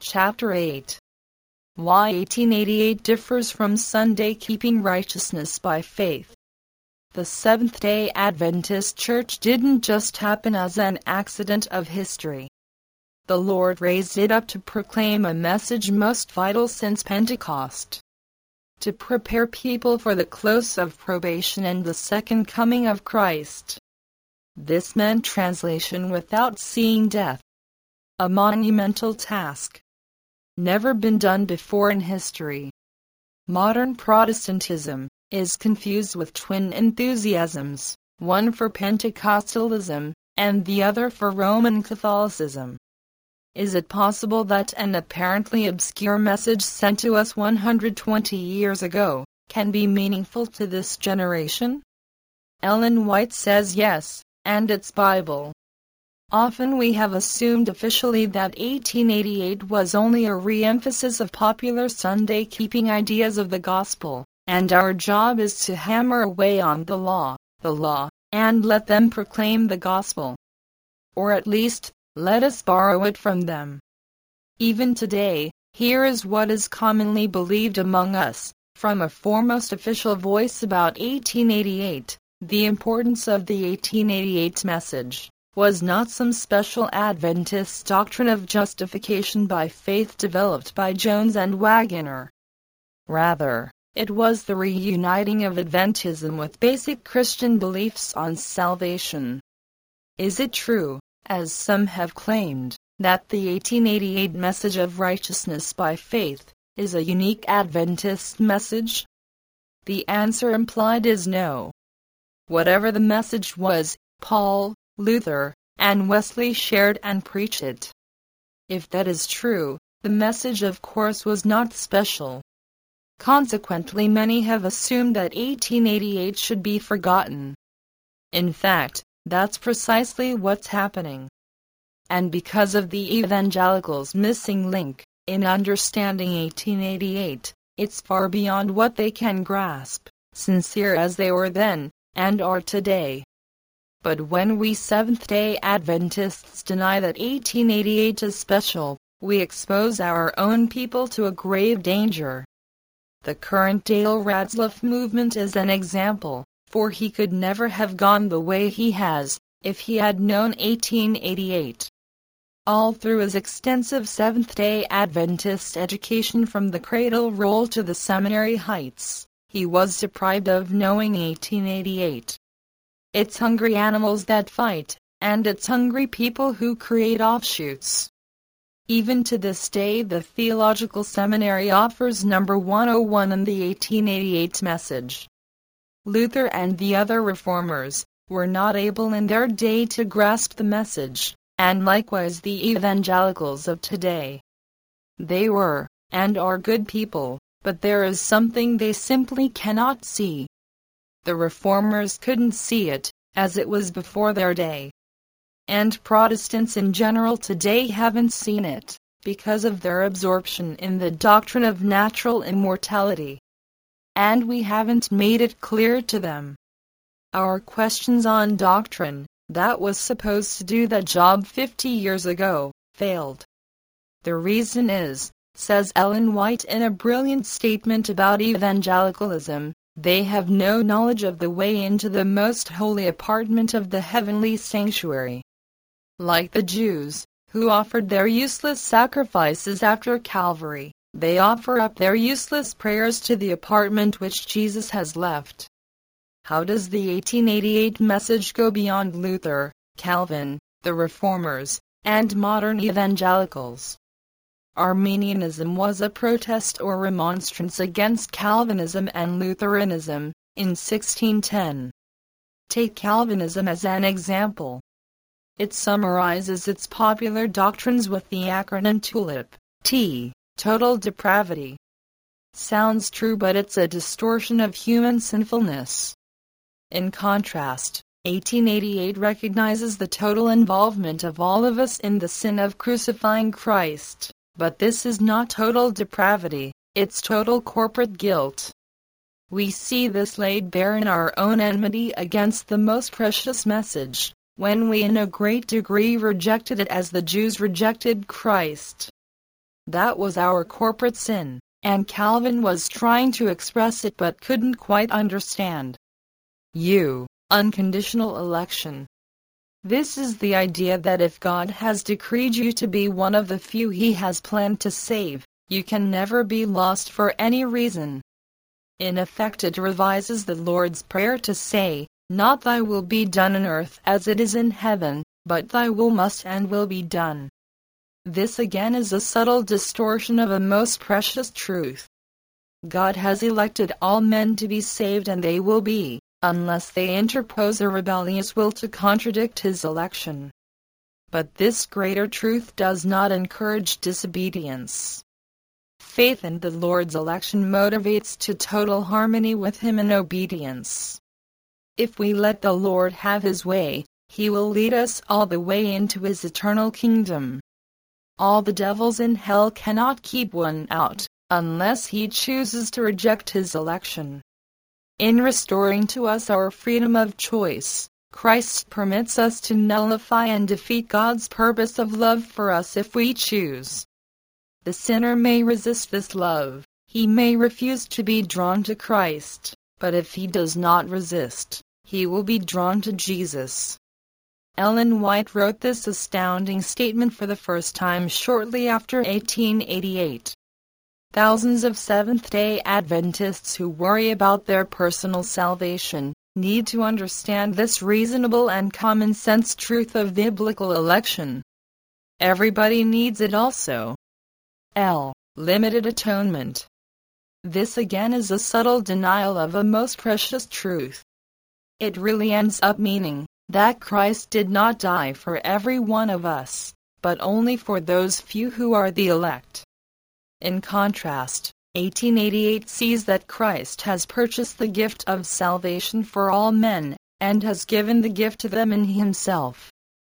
Chapter 8. Why 1888 differs from Sunday keeping righteousness by faith. The Seventh-day Adventist Church didn't just happen as an accident of history. The Lord raised it up to proclaim a message most vital since Pentecost. To prepare people for the close of probation and the second coming of Christ. This meant translation without seeing death. A monumental task. Never been done before in history. Modern Protestantism is confused with twin enthusiasms, one for Pentecostalism and the other for Roman Catholicism. Is it possible that an apparently obscure message sent to us 120 years ago can be meaningful to this generation? Ellen White says yes, and it's Bible. Often we have assumed officially that 1888 was only a re-emphasis of popular Sunday-keeping ideas of the gospel, and our job is to hammer away on the law, and let them proclaim the gospel. Or at least, let us borrow it from them. Even today, here is what is commonly believed among us, from a foremost official voice about 1888, the importance of the 1888 message was not some special Adventist doctrine of justification by faith developed by Jones and Waggoner. Rather, it was the reuniting of Adventism with basic Christian beliefs on salvation. Is it true, as some have claimed, that the 1888 message of righteousness by faith is a unique Adventist message? The answer implied is no. Whatever the message was, Paul, Luther, and Wesley shared and preached it. If that is true, the message of course was not special. Consequently, many have assumed that 1888 should be forgotten. In fact, that's precisely what's happening. And because of the evangelicals' missing link in understanding 1888, it's far beyond what they can grasp, sincere as they were then, and are today. But when we Seventh-day Adventists deny that 1888 is special, we expose our own people to a grave danger. The current Dale Radziwiłł movement is an example, for he could never have gone the way he has, if he had known 1888. All through his extensive Seventh-day Adventist education from the cradle roll to the seminary heights, he was deprived of knowing 1888. It's hungry animals that fight, and it's hungry people who create offshoots. Even to this day, the Theological Seminary offers number 101 in the 1888 message. Luther and the other reformers were not able in their day to grasp the message, and likewise the evangelicals of today. They were, and are good people, but there is something they simply cannot see. The reformers couldn't see it, as it was before their day. And Protestants in general today haven't seen it, because of their absorption in the doctrine of natural immortality. And we haven't made it clear to them. Our questions on doctrine, that was supposed to do that job 50 years ago, failed. The reason is, says Ellen White in a brilliant statement about evangelicalism, they have no knowledge of the way into the most holy apartment of the heavenly sanctuary. Like the Jews, who offered their useless sacrifices after Calvary, they offer up their useless prayers to the apartment which Jesus has left. How does the 1888 message go beyond Luther, Calvin, the Reformers, and modern evangelicals? Arminianism was a protest or remonstrance against Calvinism and Lutheranism, in 1610. Take Calvinism as an example. It summarizes its popular doctrines with the acronym TULIP, T, total depravity. Sounds true, but it's a distortion of human sinfulness. In contrast, 1888 recognizes the total involvement of all of us in the sin of crucifying Christ. But this is not total depravity, it's total corporate guilt. We see this laid bare in our own enmity against the most precious message, when we in a great degree rejected it as the Jews rejected Christ. That was our corporate sin, and Calvin was trying to express it but couldn't quite understand. Unconditional election. This is the idea that if God has decreed you to be one of the few He has planned to save, you can never be lost for any reason. In effect, it revises the Lord's Prayer to say, "Not thy will be done on earth as it is in heaven, but thy will must and will be done." This again is a subtle distortion of a most precious truth. God has elected all men to be saved, and they will be, unless they interpose a rebellious will to contradict His election. But this greater truth does not encourage disobedience. Faith in the Lord's election motivates to total harmony with Him in obedience. If we let the Lord have His way, He will lead us all the way into His eternal kingdom. All the devils in hell cannot keep one out, unless he chooses to reject His election. In restoring to us our freedom of choice, Christ permits us to nullify and defeat God's purpose of love for us if we choose. The sinner may resist this love, he may refuse to be drawn to Christ, but if he does not resist, he will be drawn to Jesus. Ellen White wrote this astounding statement for the first time shortly after 1888. Thousands of Seventh-day Adventists who worry about their personal salvation need to understand this reasonable and common-sense truth of biblical election. Everybody needs it also. Limited atonement. This again is a subtle denial of a most precious truth. It really ends up meaning that Christ did not die for every one of us, but only for those few who are the elect. In contrast, 1888 sees that Christ has purchased the gift of salvation for all men, and has given the gift to them in Himself.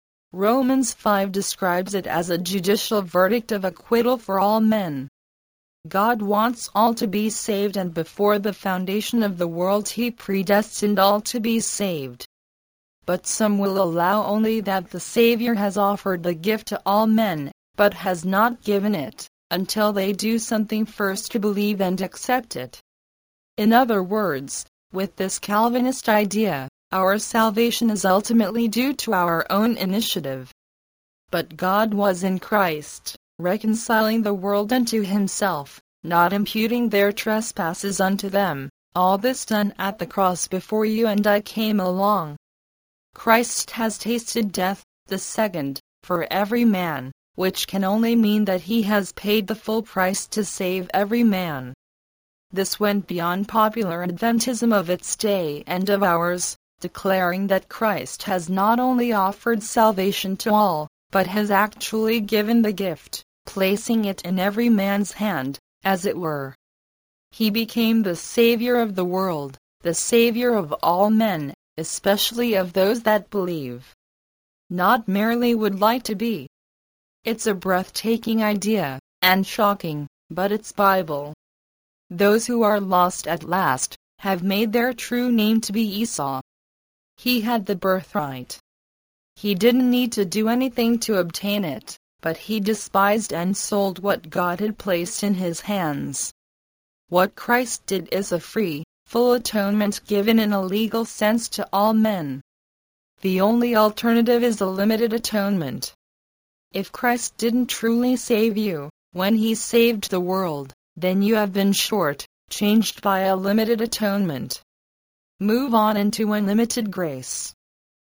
Romans 5 describes it as a judicial verdict of acquittal for all men. God wants all to be saved, and before the foundation of the world He predestined all to be saved. But some will allow only that the Savior has offered the gift to all men, but has not given it, until they do something first to believe and accept it. In other words, with this Calvinist idea, our salvation is ultimately due to our own initiative. But God was in Christ, reconciling the world unto Himself, not imputing their trespasses unto them, all this done at the cross before you and I came along. Christ has tasted death, the second, for every man, which can only mean that He has paid the full price to save every man. This went beyond popular Adventism of its day and of ours, declaring that Christ has not only offered salvation to all, but has actually given the gift, placing it in every man's hand, as it were. He became the Savior of the world, the Savior of all men, especially of those that believe. Not merely would like to be. It's a breathtaking idea, and shocking, but it's Bible. Those who are lost at last have made their true name to be Esau. He had the birthright. He didn't need to do anything to obtain it, but he despised and sold what God had placed in his hands. What Christ did is a free, full atonement given in a legal sense to all men. The only alternative is a limited atonement. If Christ didn't truly save you, when He saved the world, then you have been changed by a limited atonement. Move on into unlimited grace.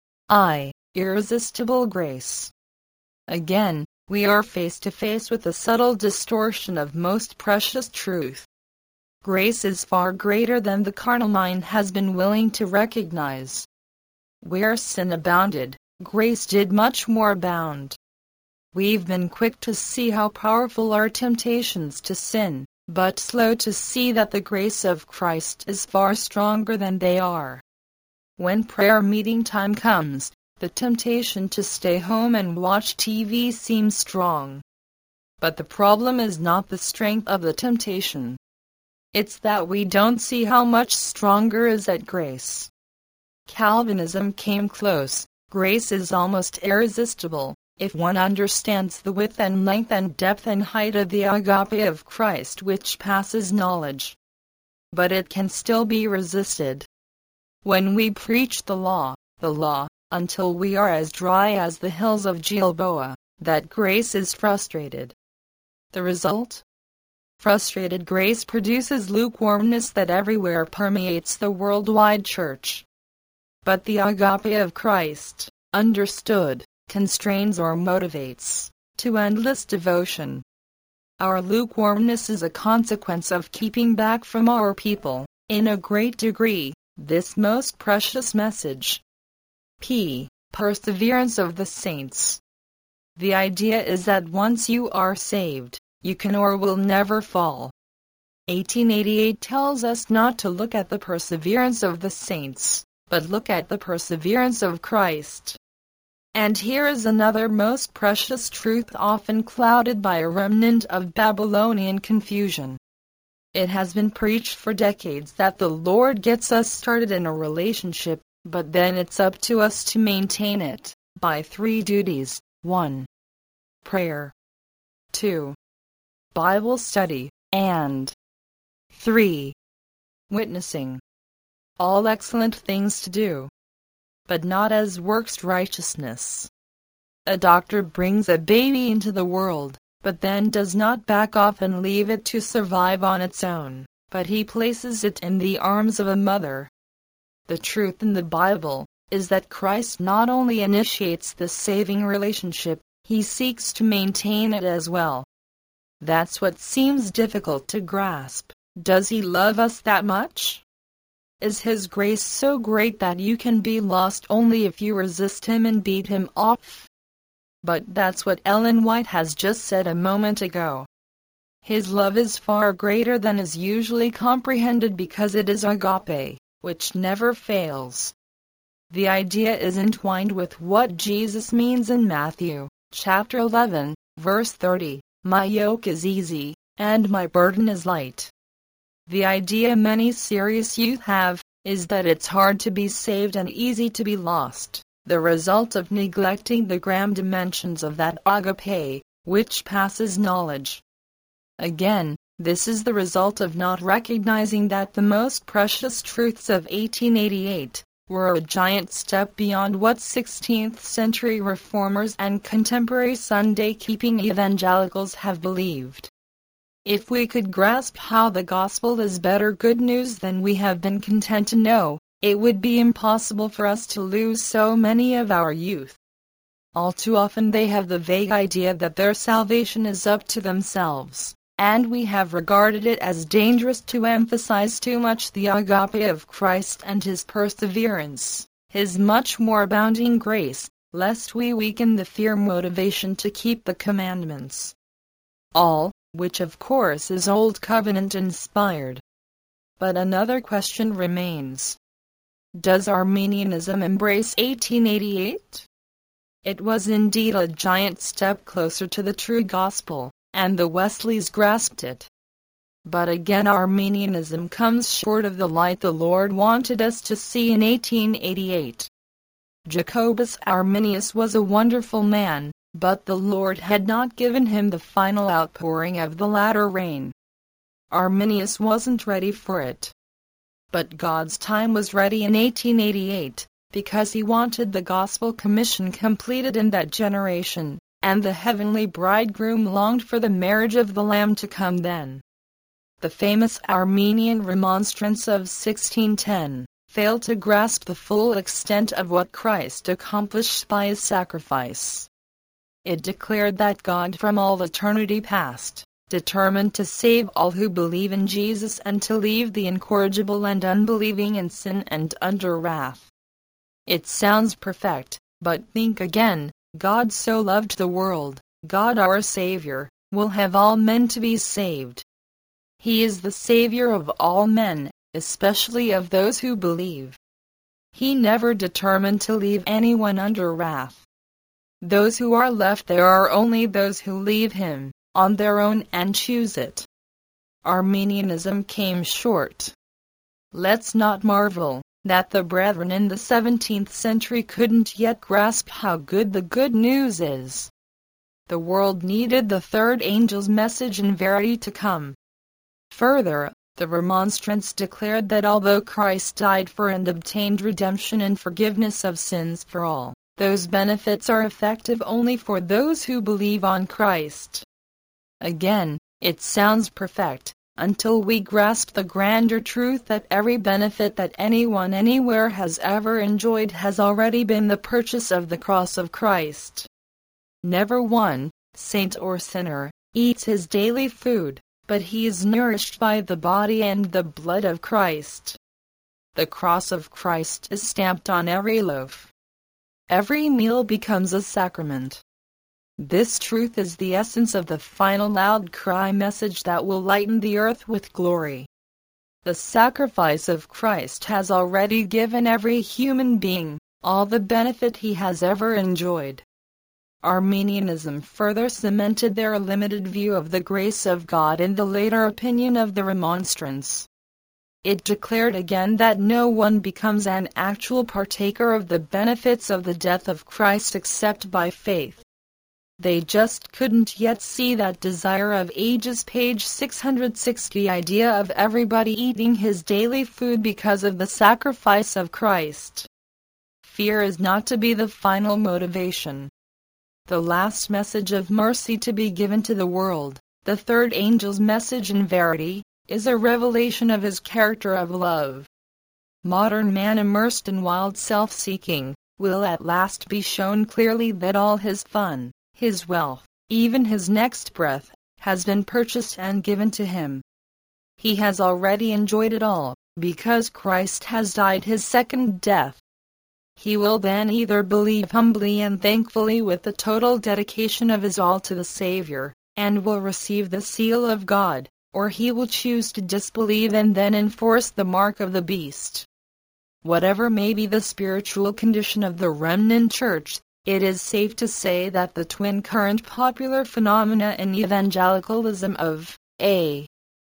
Irresistible grace. Again, we are face to face with a subtle distortion of most precious truth. Grace is far greater than the carnal mind has been willing to recognize. Where sin abounded, grace did much more abound. We've been quick to see how powerful are temptations to sin, but slow to see that the grace of Christ is far stronger than they are. When prayer meeting time comes, the temptation to stay home and watch TV seems strong. But the problem is not the strength of the temptation. It's that we don't see how much stronger is that grace. Calvinism came close. Grace is almost irresistible. if one understands the width and length and depth and height of the agape of Christ which passes knowledge. But it can still be resisted. When we preach the law, until we are as dry as the hills of Gilboa, that grace is frustrated. The result? Frustrated grace produces lukewarmness that everywhere permeates the worldwide church. But the agape of Christ, understood, constrains or motivates to endless devotion. Our lukewarmness is a consequence of keeping back from our people, in a great degree, this most precious message. Perseverance of the saints. The idea is that once you are saved, you can or will never fall. 1888 tells us not to look at the perseverance of the saints, but look at the perseverance of Christ. And here is another most precious truth often clouded by a remnant of Babylonian confusion. It has been preached for decades that the Lord gets us started in a relationship, but then it's up to us to maintain it, by 3 duties. 1. Prayer. 2. Bible study, and 3. Witnessing. All excellent things to do, but not as works righteousness. A doctor brings a baby into the world, but then does not back off and leave it to survive on its own, but he places it in the arms of a mother. The truth in the Bible is that Christ not only initiates the saving relationship, he seeks to maintain it as well. That's what seems difficult to grasp. Does he love us that much? Is his grace so great that you can be lost only if you resist him and beat him off? But that's what Ellen White has just said a moment ago. His love is far greater than is usually comprehended because it is agape, which never fails. The idea is entwined with what Jesus means in Matthew, chapter 11, verse 30. My yoke is easy, and my burden is light. The idea many serious youth have, is that it's hard to be saved and easy to be lost, the result of neglecting the grand dimensions of that agape, which passes knowledge. Again, this is the result of not recognizing that the most precious truths of 1888 were a giant step beyond what 16th century reformers and contemporary Sunday-keeping evangelicals have believed. If we could grasp how the gospel is better good news than we have been content to know, it would be impossible for us to lose so many of our youth. All too often they have the vague idea that their salvation is up to themselves, and we have regarded it as dangerous to emphasize too much the agape of Christ and his perseverance, his much more abounding grace, lest we weaken the fear motivation to keep the commandments. All, which of course is Old Covenant inspired. But another question remains. Does Arminianism embrace 1888? It was indeed a giant step closer to the true gospel, and the Wesleys grasped it. But again Arminianism comes short of the light the Lord wanted us to see in 1888. Jacobus Arminius was a wonderful man, but the Lord had not given him the final outpouring of the latter rain. Arminius wasn't ready for it. But God's time was ready in 1888, because he wanted the gospel commission completed in that generation, and the heavenly bridegroom longed for the marriage of the Lamb to come then. The famous Arminian remonstrance of 1610 failed to grasp the full extent of what Christ accomplished by his sacrifice. It declared that God from all eternity past, determined to save all who believe in Jesus and to leave the incorrigible and unbelieving in sin and under wrath. It sounds perfect, but think again. God so loved the world, God our Savior, will have all men to be saved. He is the Savior of all men, especially of those who believe. He never determined to leave anyone under wrath. Those who are left there are only those who leave him, on their own and choose it. Arminianism came short. Let's not marvel, that the brethren in the 17th century couldn't yet grasp how good the good news is. The world needed the third angel's message in verity to come. Further, the Remonstrants declared that although Christ died for and obtained redemption and forgiveness of sins for all, those benefits are effective only for those who believe on Christ. Again, it sounds perfect, until we grasp the grander truth that every benefit that anyone anywhere has ever enjoyed has already been the purchase of the cross of Christ. Never one, saint or sinner, eats his daily food, but he is nourished by the body and the blood of Christ. The cross of Christ is stamped on every loaf. Every meal becomes a sacrament. This truth is the essence of the final loud cry message that will lighten the earth with glory. The sacrifice of Christ has already given every human being all the benefit he has ever enjoyed. Arminianism further cemented their limited view of the grace of God in the later opinion of the Remonstrants. It declared again that no one becomes an actual partaker of the benefits of the death of Christ except by faith. They just couldn't yet see that Desire of Ages page 660 idea of everybody eating his daily food because of the sacrifice of Christ. Fear is not to be the final motivation. The last message of mercy to be given to the world, the third angel's message in verity, is a revelation of his character of love. Modern man immersed in wild self-seeking will at last be shown clearly that all his fun, his wealth, even his next breath, has been purchased and given to him. He has already enjoyed it all, because Christ has died his second death. He will then either believe humbly and thankfully with the total dedication of his all to the Savior, and will receive the seal of God, or he will choose to disbelieve and then enforce the mark of the beast. Whatever may be the spiritual condition of the remnant church, it is safe to say that the twin current popular phenomena in evangelicalism of A.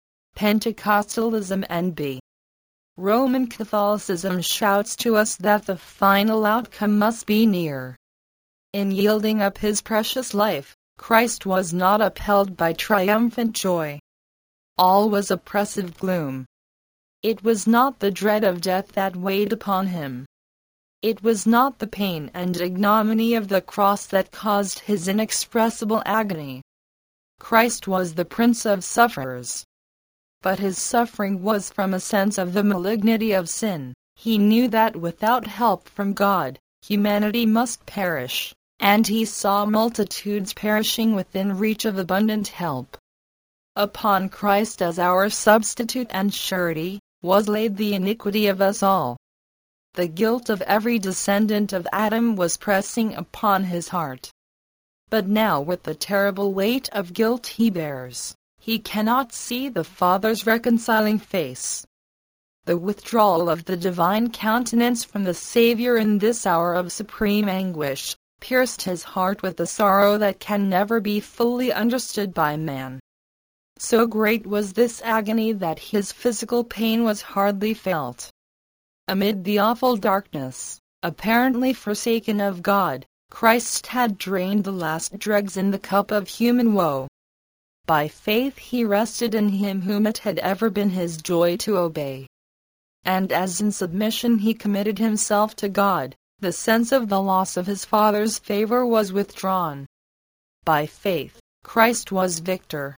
Pentecostalism and B. Roman Catholicism shouts to us that the final outcome must be near. In yielding up his precious life, Christ was not upheld by triumphant joy. All was oppressive gloom. It was not the dread of death that weighed upon him. It was not the pain and ignominy of the cross that caused his inexpressible agony. Christ was the Prince of sufferers. But his suffering was from a sense of the malignity of sin. He knew that without help from God, humanity must perish, and he saw multitudes perishing within reach of abundant help. Upon Christ as our substitute and surety, was laid the iniquity of us all. The guilt of every descendant of Adam was pressing upon his heart. But now with the terrible weight of guilt he bears, he cannot see the Father's reconciling face. The withdrawal of the divine countenance from the Savior in this hour of supreme anguish pierced his heart with a sorrow that can never be fully understood by man. So great was this agony that his physical pain was hardly felt. Amid the awful darkness, apparently forsaken of God, Christ had drained the last dregs in the cup of human woe. By faith he rested in him whom it had ever been his joy to obey. And as in submission he committed himself to God, the sense of the loss of his Father's favor was withdrawn. By faith, Christ was victor.